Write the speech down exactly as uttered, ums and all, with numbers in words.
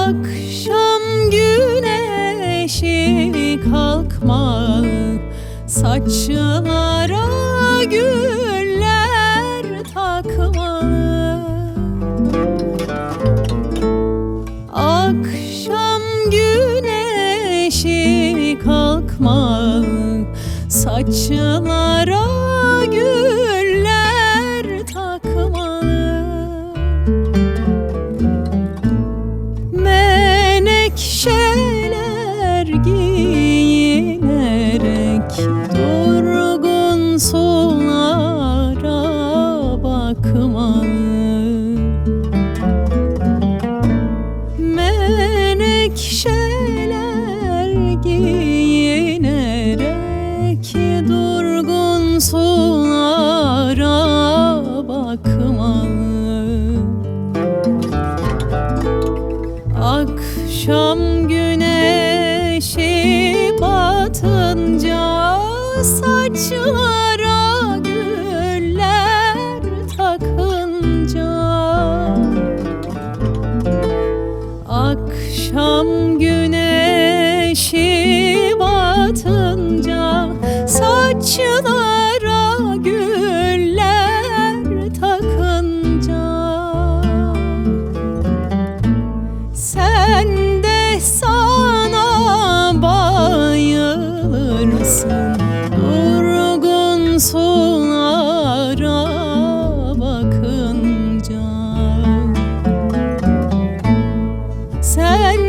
Akşam güneşi kalkmalı, saçlara güller takmalı. Akşam güneşi kalkmalı, saçlara güller takmalı. Menekşeler giyinerek durgun sulara bakmalı. Menekşeler giyinerek durgun sulara bakmalı. Akşam güneşi batınca saçlara güller takınca, akşam güneşi batınca saçlara güller takınca, sen de sana bayılırsın durgun sulara bakınca. Sen